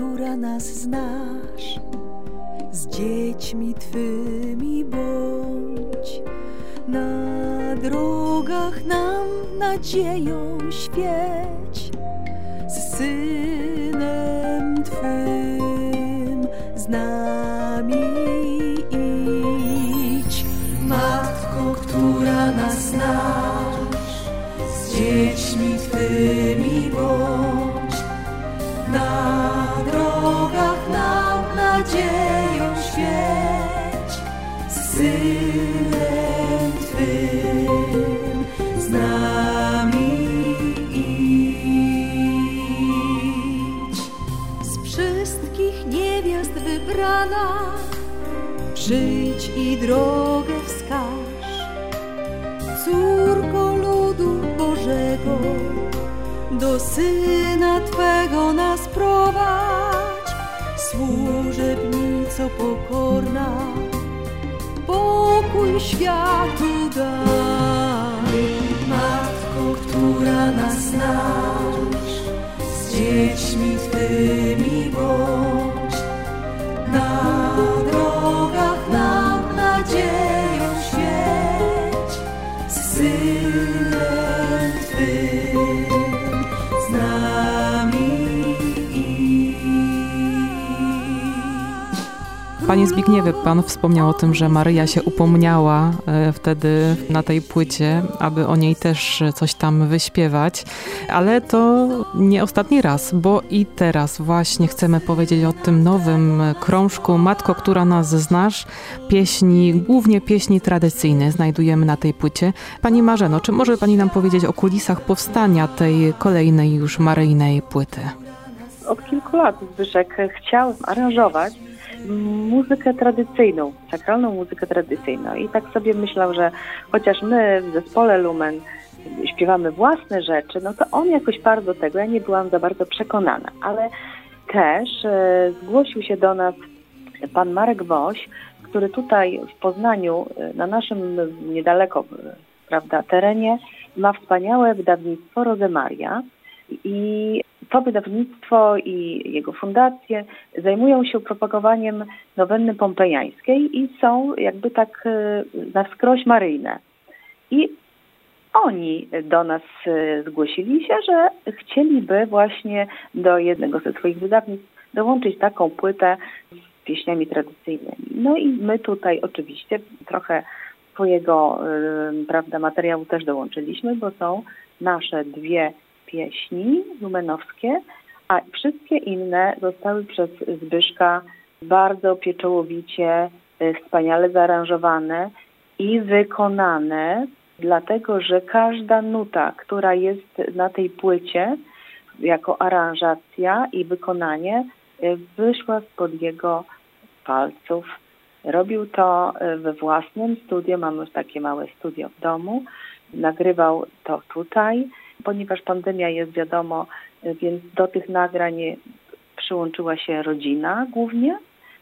która nas znasz, z dziećmi Twymi bądź. Na drogach nam nadzieją świeć, z Synem Twym z nami idź. Matko, która nas znasz, z dziećmi Twymi bądź. Na drogach nam nadzieją świeć, z Synem Twym z nami idź. Z wszystkich niewiast wybrana, przyjdź i drogę wskaż. Córko ludu Bożego, do Syna Twego nas prowadź. Służebnico pokorna, pokój światu daj. Matko, która nas znasz, z dziećmi Twymi bądź. Na drogach nam nadzieją świeć, z Synem Twym z nami idź. Panie Zbigniewie, Pan wspomniał o tym, że Maryja się upomniała wtedy na tej płycie, aby o niej też coś tam wyśpiewać, ale to nie ostatni raz, bo i teraz właśnie chcemy powiedzieć o tym nowym krążku Matko, która nas znasz, pieśni, głównie pieśni tradycyjne znajdujemy na tej płycie. Pani Marzeno, czy może Pani nam powiedzieć o kulisach powstania tej kolejnej już maryjnej płyty? Od kilku lat Zbyszek chciał aranżować muzykę tradycyjną, sakralną muzykę tradycyjną i tak sobie myślał, że chociaż my w zespole Lumen śpiewamy własne rzeczy, no to on jakoś par do tego, ja nie byłam za bardzo przekonana, ale też zgłosił się do nas pan Marek Woś, który tutaj w Poznaniu, na naszym niedaleko, prawda, terenie, ma wspaniałe wydawnictwo Rozemaria i to wydawnictwo i jego fundacje zajmują się propagowaniem nowenny pompejańskiej i są jakby tak na wskroś maryjne. I oni do nas zgłosili się, że chcieliby właśnie do jednego ze swoich wydawnictw dołączyć taką płytę z pieśniami tradycyjnymi. No i my tutaj oczywiście trochę swojego prawda, materiału też dołączyliśmy, bo są nasze dwie pieśni lumenowskie, a wszystkie inne zostały przez Zbyszka bardzo pieczołowicie, wspaniale zaaranżowane i wykonane, dlatego że każda nuta, która jest na tej płycie jako aranżacja i wykonanie, wyszła spod jego palców. Robił to we własnym studiu, mamy takie małe studio w domu, nagrywał to tutaj. Ponieważ pandemia jest, wiadomo, więc do tych nagrań przyłączyła się rodzina głównie,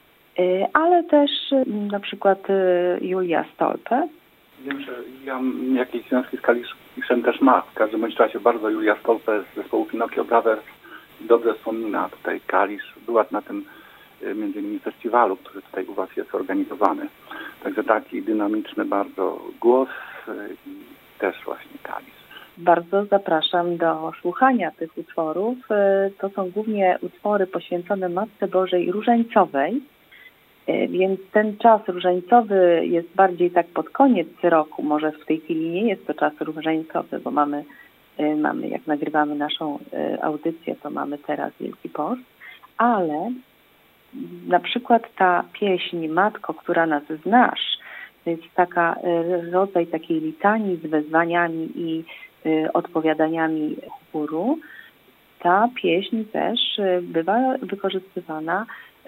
ale też na przykład Julia Stolpe. Wiem, że ja jakieś związki z Kaliszem też ma. W każdym razie bardzo Julia Stolpe z zespołu Pinocchio Brothers dobrze wspomina tutaj Kalisz. Była na tym między innymi festiwalu, który tutaj u Was jest organizowany. Także taki dynamiczny bardzo głos i też właśnie Kalisz. Bardzo zapraszam do słuchania tych utworów. To są głównie utwory poświęcone Matce Bożej Różańcowej, więc ten czas różańcowy jest bardziej tak pod koniec roku. Może w tej chwili nie jest to czas różańcowy, bo mamy jak nagrywamy naszą audycję, to mamy teraz Wielki Post, ale na przykład ta pieśń Matko, która nas znasz, to jest taka rodzaj takiej litanii z wezwaniami i odpowiadaniami chóru. Ta pieśń też bywa wykorzystywana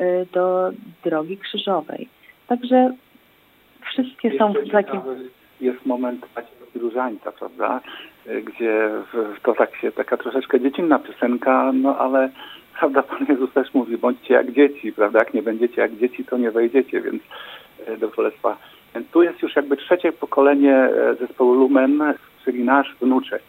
do Drogi Krzyżowej. Także wszystkie są w takim... Jest moment Różańca, prawda? Gdzie to tak się taka troszeczkę dziecinna piosenka, no ale prawda, Pan Jezus też mówi, bądźcie jak dzieci, prawda? Jak nie będziecie jak dzieci, to nie wejdziecie, więc do Królestwa. Tu jest już jakby trzecie pokolenie zespołu Lumen, czyli nasz wnuczek.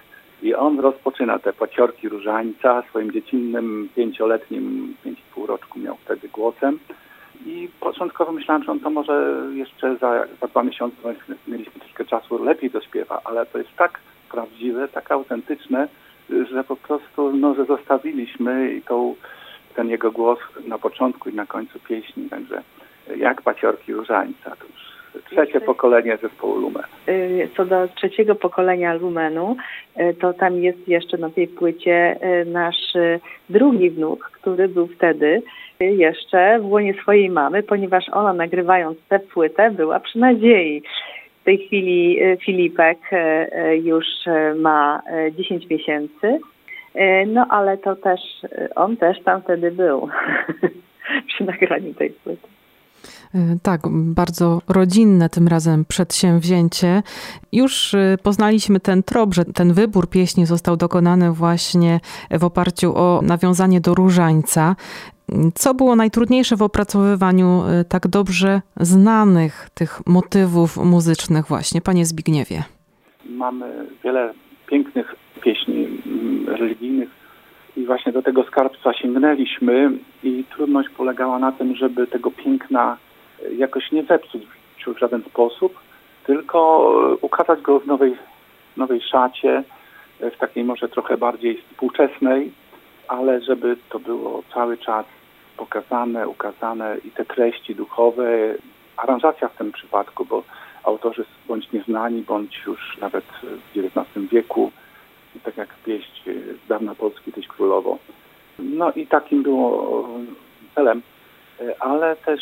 I on rozpoczyna te paciorki różańca swoim dziecinnym, 5-letnim, 5,5 roczku miał wtedy głosem. I początkowo myślałem, że on to może jeszcze za 2 miesiące, mieliśmy troszkę czasu, lepiej to śpiewa, ale to jest tak prawdziwe, tak autentyczne, że po prostu, że zostawiliśmy ten jego głos na początku i na końcu pieśni. Także jak paciorki różańca, to już 3. pokolenie zespołu Lumen. Co do 3. pokolenia Lumenu, to tam jest jeszcze na tej płycie nasz drugi wnuk, który był wtedy jeszcze w łonie swojej mamy, ponieważ ona, nagrywając tę płytę, była przy nadziei. W tej chwili Filipek już ma 10 miesięcy, no ale to też, on też tam wtedy był przy nagraniu tej płyty. Tak, bardzo rodzinne tym razem przedsięwzięcie. Już poznaliśmy ten trop, że ten wybór pieśni został dokonany właśnie w oparciu o nawiązanie do różańca. Co było najtrudniejsze w opracowywaniu tak dobrze znanych tych motywów muzycznych właśnie, panie Zbigniewie? Mamy wiele pięknych pieśni religijnych i właśnie do tego skarbca sięgnęliśmy i trudność polegała na tym, żeby tego piękna jakoś nie zepsuć w żaden sposób, tylko ukazać go w nowej szacie, w takiej może trochę bardziej współczesnej, ale żeby to było cały czas pokazane, ukazane i te treści duchowe, aranżacja w tym przypadku, bo autorzy bądź nieznani, bądź już nawet w XIX wieku, tak jak pieśń z dawna Polski, Tyś Królowo. No i takim było celem, ale też,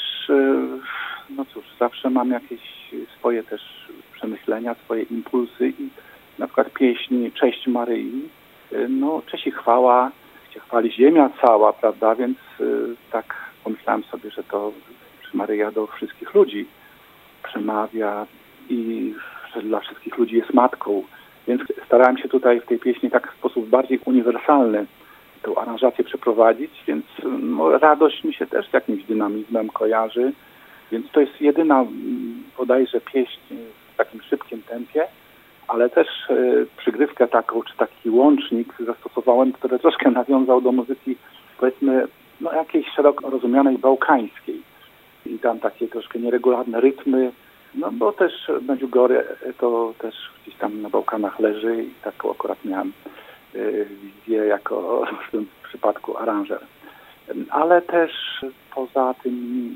no cóż, zawsze mam jakieś swoje też przemyślenia, swoje impulsy i na przykład pieśni Cześć Maryi, no cześć i chwała, się chwali ziemia cała, prawda, więc tak pomyślałem sobie, że to Maryja do wszystkich ludzi przemawia i że dla wszystkich ludzi jest matką, więc starałem się tutaj w tej pieśni tak w sposób bardziej uniwersalny tę aranżację przeprowadzić, więc radość mi się też z jakimś dynamizmem kojarzy, więc to jest jedyna bodajże pieśń w takim szybkim tempie, ale też przygrywkę taką, czy taki łącznik zastosowałem, który troszkę nawiązał do muzyki, powiedzmy, no jakiejś szeroko rozumianej bałkańskiej. I tam takie troszkę nieregularne rytmy, no bo też Medjugorje to też gdzieś tam na Bałkanach leży i taką akurat miałem wizję jako w tym przypadku aranżer. Ale też poza tymi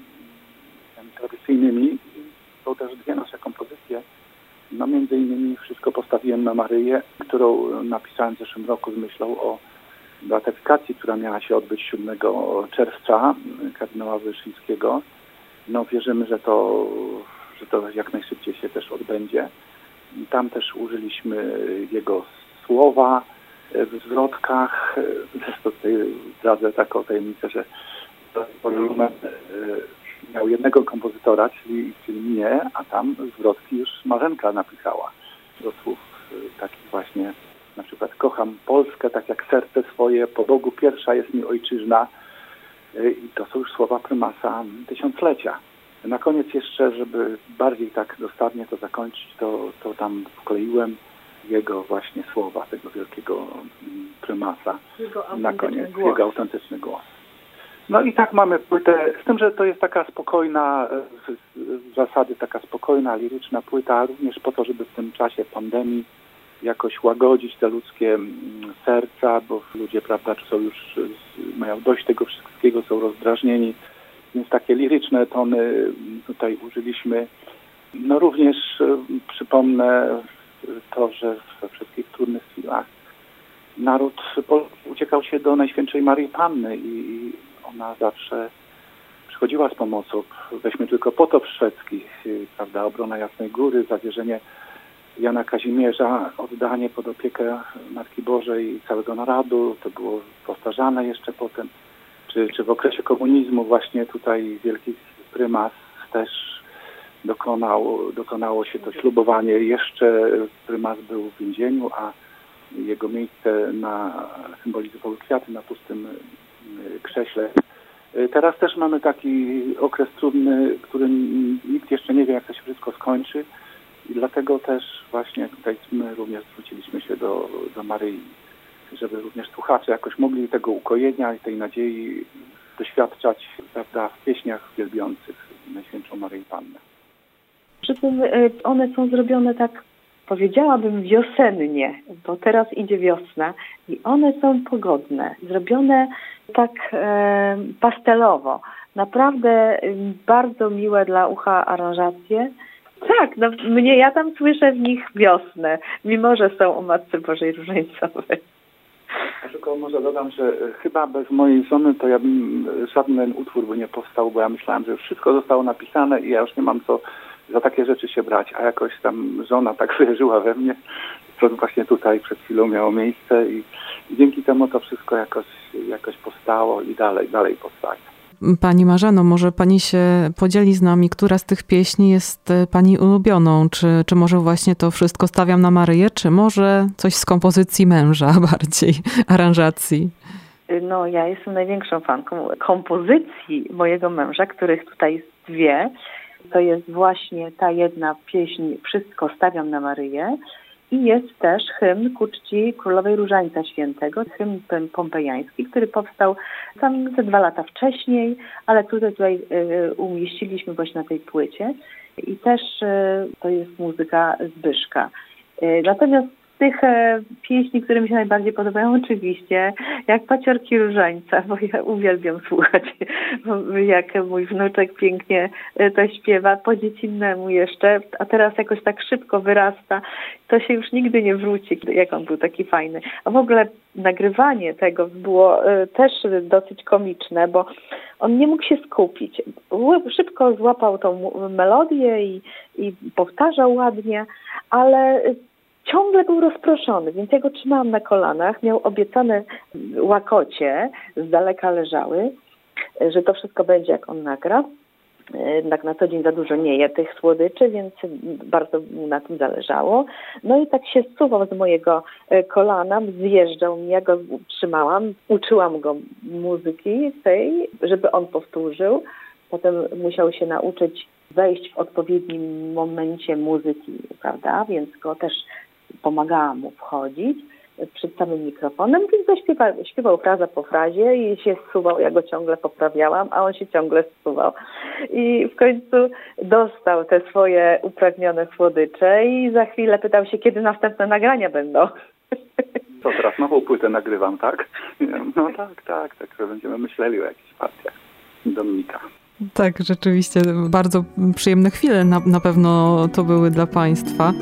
tradycyjnymi są też 2 nasze kompozycje. No między innymi Wszystko postawiłem na Maryję, którą napisałem w zeszłym roku z myślą o beatyfikacji, która miała się odbyć 7 czerwca kardynała Wyszyńskiego. No wierzymy, że to jak najszybciej się też odbędzie. Tam też użyliśmy jego słowa w zwrotkach. Zresztą tutaj zdradzę taką tajemnicę, że Lumen miał jednego kompozytora, czyli mnie, a tam zwrotki już Marzenka napisała do słów takich właśnie, na przykład kocham Polskę tak jak serce swoje, po Bogu pierwsza jest mi ojczyzna. I to są już słowa prymasa tysiąclecia. Na koniec jeszcze, żeby bardziej tak dosadnie to zakończyć, to tam wkleiłem jego właśnie słowa, tego wielkiego prymasa na koniec, jego autentyczny głos. No i tak mamy płytę, z tym, że to jest taka spokojna, w zasadzie taka spokojna, liryczna płyta, również po to, żeby w tym czasie pandemii jakoś łagodzić te ludzkie serca, bo ludzie, prawda, są już, mają dość tego wszystkiego, są rozdrażnieni, więc takie liryczne tony tutaj użyliśmy. No również przypomnę to, że we wszystkich trudnych chwilach naród uciekał się do Najświętszej Maryi Panny i ona zawsze przychodziła z pomocą. Weźmy tylko potop szwedzki, prawda, obrona Jasnej Góry, zawierzenie Jana Kazimierza, oddanie pod opiekę Matki Bożej i całego narodu. To było powtarzane jeszcze potem. Czy w okresie komunizmu właśnie tutaj wielki prymas też dokonało się to ślubowanie. Jeszcze prymas był w więzieniu, a jego miejsce symbolizowały kwiaty na pustym krześle. Teraz też mamy taki okres trudny, w którym nikt jeszcze nie wie, jak to się wszystko skończy I dlatego też właśnie tutaj my również zwróciliśmy się do Maryi, żeby również słuchacze jakoś mogli tego ukojenia i tej nadziei doświadczać, prawda, w pieśniach wielbiących Najświętszą Maryję Pannę. One są zrobione tak, powiedziałabym, wiosennie, bo teraz idzie wiosna i one są pogodne, zrobione tak pastelowo. Naprawdę bardzo miłe dla ucha aranżacje. Tak, no ja tam słyszę w nich wiosnę, mimo że są o Matce Bożej Różańcowej. Ja tylko może dodam, że chyba bez mojej żony to ja bym żaden utwór by nie powstał, bo ja myślałem, że już wszystko zostało napisane i ja już nie mam co za takie rzeczy się brać, a jakoś tam żona tak wierzyła we mnie, co właśnie tutaj przed chwilą miało miejsce i dzięki temu to wszystko jakoś powstało i dalej powstaje. Pani Marzeno, może pani się podzieli z nami, która z tych pieśni jest pani ulubioną? Czy może właśnie to wszystko stawiam na Maryję, czy może coś z kompozycji męża bardziej, aranżacji? No, ja jestem największą fanką kompozycji mojego męża, których tutaj jest dwie. To jest właśnie ta jedna pieśń Wszystko stawiam na Maryję i jest też hymn ku czci Królowej Różańca Świętego, hymn pompejański, który powstał tam ze 2 lata wcześniej, ale tutaj umieściliśmy właśnie na tej płycie i też to jest muzyka Zbyszka. Natomiast z tych pieśni, które mi się najbardziej podobają, oczywiście jak Paciorki Różańca, bo ja uwielbiam słuchać, jak mój wnuczek pięknie to śpiewa, po dziecinnemu jeszcze, a teraz jakoś tak szybko wyrasta, to się już nigdy nie wróci, jak on był taki fajny. A w ogóle nagrywanie tego było też dosyć komiczne, bo on nie mógł się skupić. Szybko złapał tą melodię i powtarzał ładnie, ale ciągle był rozproszony, więc ja go trzymałam na kolanach, miał obiecane łakocie, z daleka leżały, że to wszystko będzie jak on nagra. Tak na co dzień za dużo nie je tych słodyczy, więc bardzo mu na tym zależało. No i tak się zsuwał z mojego kolana, zjeżdżał mi, ja go trzymałam, uczyłam go muzyki tej, żeby on powtórzył. Potem musiał się nauczyć wejść w odpowiednim momencie muzyki, prawda, więc go też pomagałam mu wchodzić przed samym mikrofonem, więc śpiewał fraza po frazie i się zsuwał, ja go ciągle poprawiałam, a on się ciągle zsuwał. I w końcu dostał te swoje upragnione słodycze i za chwilę pytał się, kiedy następne nagrania będą. Co, teraz nową płytę nagrywam, tak? No tak, będziemy myśleli o jakichś partiach Dominika. Tak, rzeczywiście bardzo przyjemne chwile na pewno to były dla Państwa.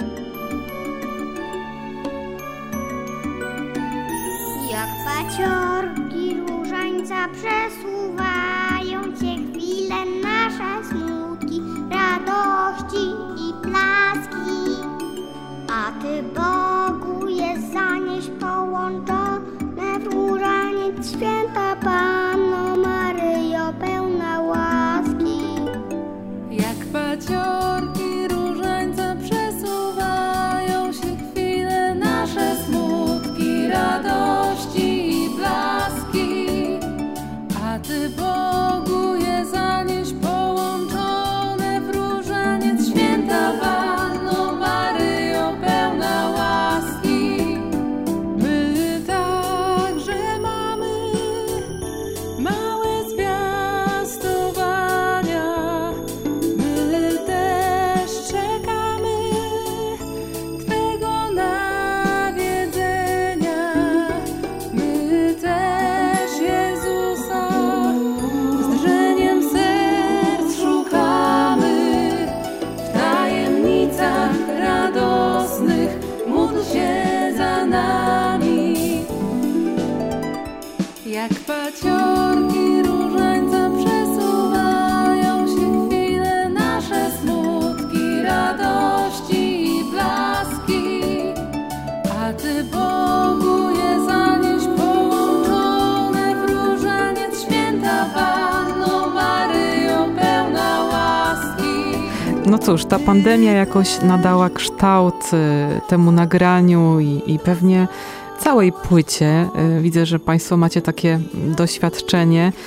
Jak paciorki różańca przesuwają się chwile nasze smutki, radości i blaski, a Ty, Bogu, je zanieś połączone w różaniec święta Panno Maryjo, pełna łaski. Jak paciorki różańca przesuwają się chwile nasze smutki, radości i blaski, a Ty, Bogu, je zanieś połączone w różaniec święta Panno Maryjo, pełna łaski. My także mamy małe zwiastowania, my też czekamy Twego nawiedzenia, my też Jezusa z drżeniem serc szukamy. W tajemnicach radosnych módl się za nami. Jak paciorki różańca przesuwają się chwile nasze smutki, radości i blaski, a Ty, Bogu, je zanieś połączone w różaniec święta Panno Maryjo, pełna łaski. No cóż, ta pandemia jakoś nadała kształt temu nagraniu i pewnie całej płycie. Widzę, że Państwo macie takie doświadczenie.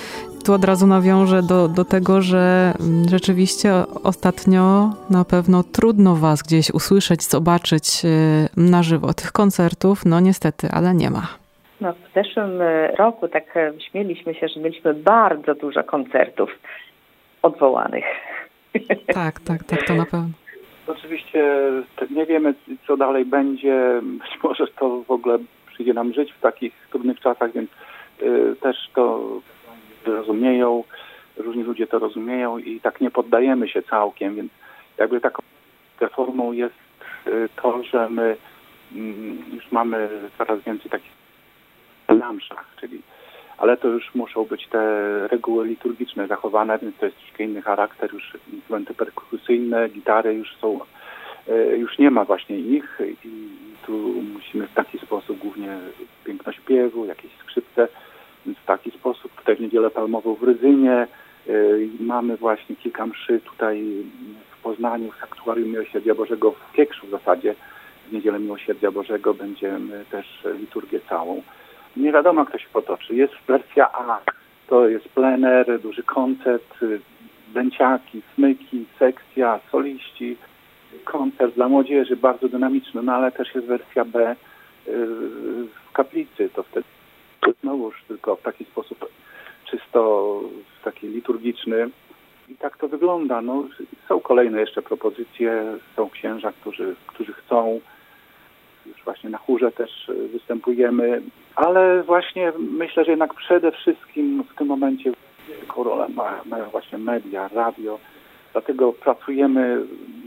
tu od razu nawiążę do tego, że rzeczywiście ostatnio na pewno trudno was gdzieś usłyszeć, zobaczyć na żywo. Tych koncertów, no niestety, ale nie ma. No, w zeszłym roku tak śmieliśmy się, że mieliśmy bardzo dużo koncertów odwołanych. Tak, to na pewno. Oczywiście nie wiemy, co dalej będzie. Być może to w ogóle przyjdzie nam żyć w takich trudnych czasach, więc też to rozumieją, różni ludzie to rozumieją i tak nie poddajemy się całkiem, więc jakby taką reformą jest to, że my już mamy coraz więcej takich na mszach, ale to już muszą być te reguły liturgiczne zachowane, więc to jest troszkę inny charakter, już instrumenty perkusyjne, gitary już nie ma właśnie ich i tu musimy w taki sposób, głównie piękno śpiewu, jakieś skrzypce, więc w taki sposób, tutaj w Niedzielę Palmową w Rydzynie mamy właśnie kilka mszy tutaj w Poznaniu, w Sanktuarium Miłosierdzia Bożego, w Piekrzu w zasadzie, w Niedzielę Miłosierdzia Bożego będziemy też liturgię całą. Nie wiadomo, jak to się potoczy. Jest wersja A, to jest plener, duży koncert, dęciaki, smyki, sekcja, soliści, koncert dla młodzieży, bardzo dynamiczny, no ale też jest wersja B w kaplicy, to wtedy znowuż tylko w taki sposób czysto taki liturgiczny i tak to wygląda. No, są kolejne jeszcze propozycje, są księża, którzy chcą, już właśnie na chórze też występujemy, ale właśnie myślę, że jednak przede wszystkim w tym momencie wielką rolę mają właśnie media, radio, dlatego pracujemy,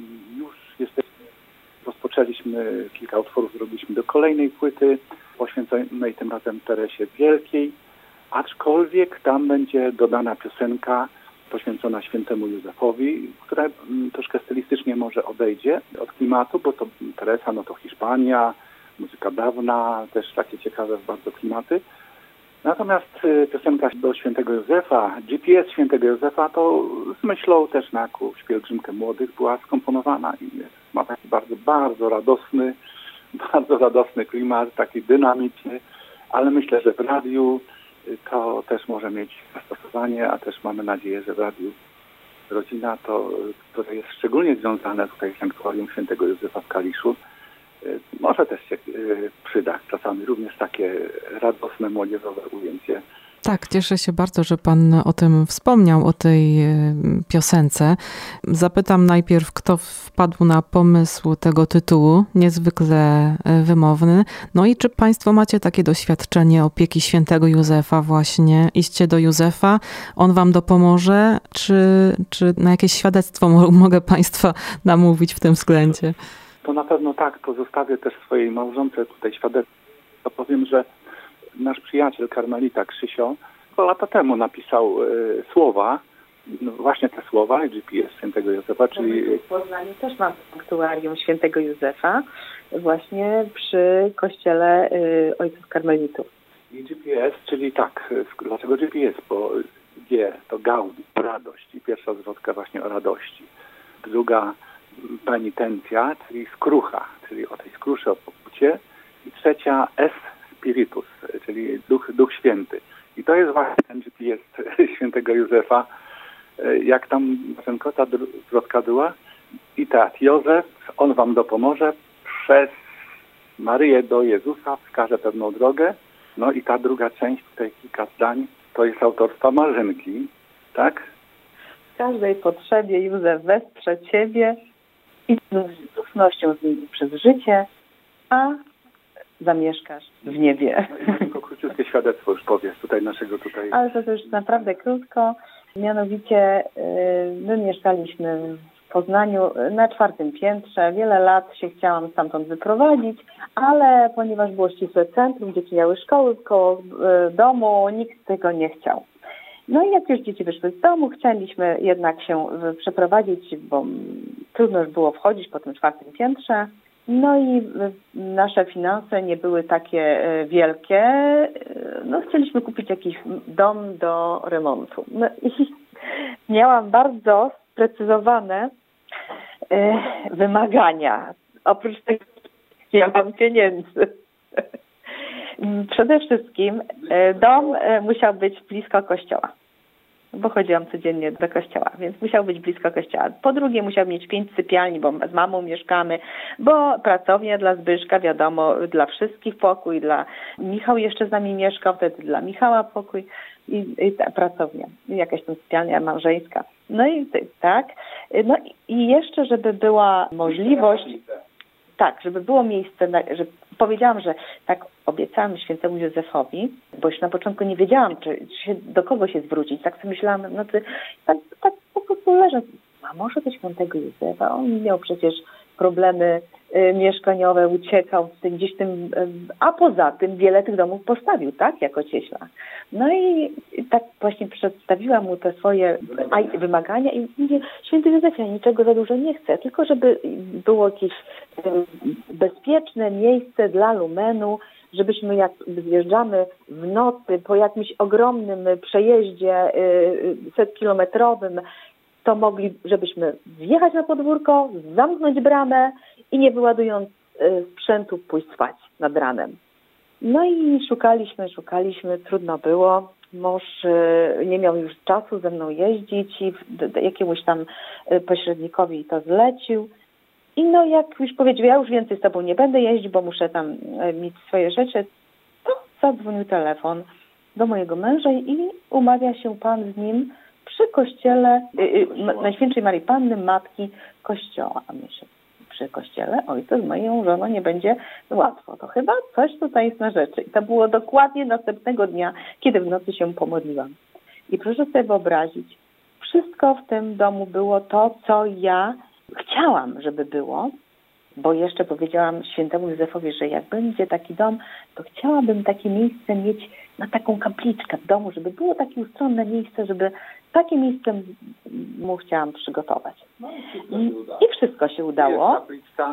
rozpoczęliśmy kilka utworów, zrobiliśmy do kolejnej płyty poświęconej tym razem Teresie Wielkiej, aczkolwiek tam będzie dodana piosenka poświęcona świętemu Józefowi, która troszkę stylistycznie może odejdzie od klimatu, bo to Teresa, no to Hiszpania, muzyka dawna, też takie ciekawe bardzo klimaty. Natomiast piosenka do świętego Józefa, GPS świętego Józefa, to z myślą też na jakąś pielgrzymkę młodych była skomponowana i ma taki bardzo radosny klimat, taki dynamiczny, ale myślę, że w radiu to też może mieć zastosowanie, a też mamy nadzieję, że w radiu Rodzina, które jest szczególnie związane tutaj z Sanktuarium Świętego Józefa w Kaliszu, może też się przyda czasami również takie radosne, młodzieżowe ujęcie. Tak, cieszę się bardzo, że Pan o tym wspomniał, o tej piosence. Zapytam najpierw, kto wpadł na pomysł tego tytułu, niezwykle wymowny. No i czy Państwo macie takie doświadczenie opieki świętego Józefa właśnie? Iście do Józefa, on Wam dopomoże, czy na jakieś świadectwo mogę Państwa namówić w tym względzie? To na pewno tak, to zostawię też swojej małżonce tutaj świadectwo. To powiem, że nasz przyjaciel karmelita Krzysio 2 lata temu napisał słowa, no właśnie te słowa, GPS świętego Józefa, czyli... W Poznaniu też mam sanktuarium świętego Józefa, właśnie przy kościele ojców karmelitów. I GPS, czyli tak, dlaczego GPS? Bo G to gaudi, radość i pierwsza zwrotka właśnie o radości. Druga penitencja, czyli skrucha, czyli o tej skrusze, o pokucie. I trzecia S Spiritus, czyli Duch Święty. I to jest właśnie ten GPS świętego Józefa. Jak tam ta zwrotka była? I tak, Józef, on wam dopomoże, przez Maryję do Jezusa wskaże pewną drogę. No i ta druga część, tutaj kilka zdań, to jest autorstwa Marzynki, tak? W każdej potrzebie Józef wesprze Ciebie i z ufnością z nim przez życie, a zamieszkasz w niebie. No tylko króciutkie świadectwo już powiesz tutaj naszego tutaj. Ale to już naprawdę krótko. Mianowicie my mieszkaliśmy w Poznaniu na 4. piętrze. Wiele lat się chciałam stamtąd wyprowadzić, ale ponieważ było ścisłe centrum, dzieci miały szkoły koło domu, nikt tego nie chciał. No i jak już dzieci wyszły z domu, chcieliśmy jednak się przeprowadzić, bo trudno już było wchodzić po tym 4. piętrze. No i nasze finanse nie były takie wielkie. No chcieliśmy kupić jakiś dom do remontu. No i miałam bardzo sprecyzowane wymagania. Oprócz tego ja mam pieniędzy. Przede wszystkim dom musiał być blisko kościoła. bo chodziłam codziennie do kościoła, więc musiał być blisko kościoła. Po drugie musiał mieć 5 sypialni, bo z mamą mieszkamy, bo pracownia dla Zbyszka, wiadomo, dla wszystkich pokój, Michał jeszcze z nami mieszkał, wtedy dla Michała pokój i ta pracownia, jakaś tam sypialnia małżeńska. No i tak. No i jeszcze, żeby była możliwość, tak, żeby było miejsce, że powiedziałam, że tak obiecałam świętemu Józefowi, bo już na początku nie wiedziałam, do kogo się zwrócić. Tak sobie myślałam, tak po prostu leżąc, a może do świętego Józefa? On miał przecież problemy mieszkaniowe, uciekał gdzieś tym, a poza tym wiele tych domów postawił, tak, jako cieśla. No i tak właśnie przedstawiłam mu te swoje wymagania i mówię, święty Józef, ja niczego za dużo nie chcę, tylko żeby było jakieś bezpieczne miejsce dla Lumenu, żebyśmy jak zjeżdżamy w nocy po jakimś ogromnym przejeździe 100-kilometrowym, to mogli, żebyśmy wjechać na podwórko, zamknąć bramę i nie wyładując sprzętu pójść spać nad ranem. No i szukaliśmy, trudno było. Mąż nie miał już czasu ze mną jeździć i jakiemuś tam pośrednikowi to zlecił. I no jak już powiedział, ja już więcej z tobą nie będę jeździć, bo muszę tam mieć swoje rzeczy, to zadzwonił telefon do mojego męża i umawia się pan z nim przy kościele Najświętszej Maryi Panny, Matki Kościoła. A myślę, przy kościele ojca z moją żoną nie będzie łatwo. To chyba coś tutaj jest na rzeczy. I to było dokładnie następnego dnia, kiedy w nocy się pomodliłam. I proszę sobie wyobrazić, wszystko w tym domu było to, co ja chciałam, żeby było, bo jeszcze powiedziałam świętemu Józefowi, że jak będzie taki dom, to chciałabym takie miejsce mieć na taką kapliczkę w domu, żeby było takie ustronne miejsce, żeby takie miejsce mu chciałam przygotować. I wszystko się udało.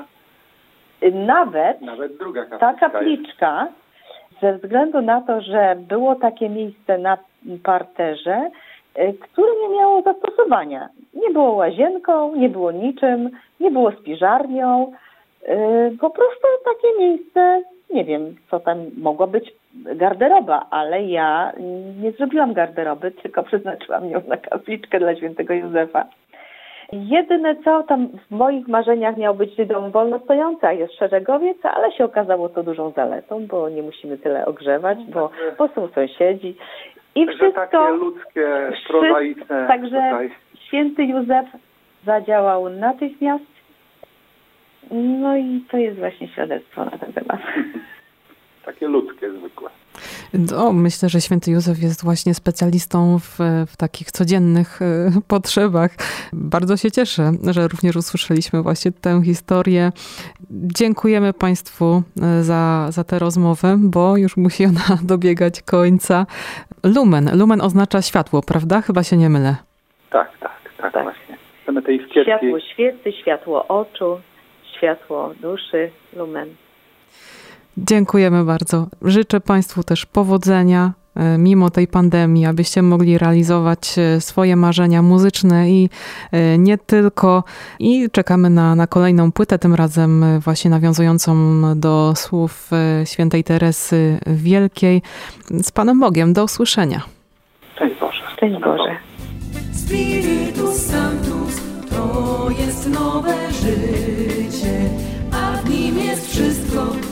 Nawet druga kapliczka. Ta kapliczka, ze względu na to, że było takie miejsce na parterze, które nie miało zastosowania. Nie było łazienką, nie było niczym, nie było spiżarnią. Po prostu takie miejsce, nie wiem, co tam mogła być garderoba, ale ja nie zrobiłam garderoby, tylko przeznaczyłam ją na kapliczkę dla świętego Józefa. Jedyne co, tam w moich marzeniach miał być dom wolnostojący, a jest szeregowiec, ale się okazało to dużą zaletą, bo nie musimy tyle ogrzewać, bo są sąsiedzi. I wszystko takie ludzkie, prozaiczne. Także tutaj. święty Józef zadziałał natychmiast. No i to jest właśnie świadectwo na ten temat. Takie ludzkie, zwykłe. Myślę, że święty Józef jest właśnie specjalistą w takich codziennych potrzebach. Bardzo się cieszę, że również usłyszeliśmy właśnie tę historię. Dziękujemy Państwu za tę rozmowę, bo już musi ona dobiegać końca. Lumen oznacza światło, prawda? Chyba się nie mylę. Tak, właśnie. Chcemy tej iskierki. Światło świecy, światło oczu, światło duszy, lumen. Dziękujemy bardzo. Życzę Państwu też powodzenia mimo tej pandemii, abyście mogli realizować swoje marzenia muzyczne i nie tylko. I czekamy na kolejną płytę, tym razem właśnie nawiązującą do słów świętej Teresy Wielkiej. Z Panem Bogiem. Do usłyszenia. Cześć Boże. Cześć Boże. Spiritus Sanctus to jest nowe życie, a w nim jest wszystko.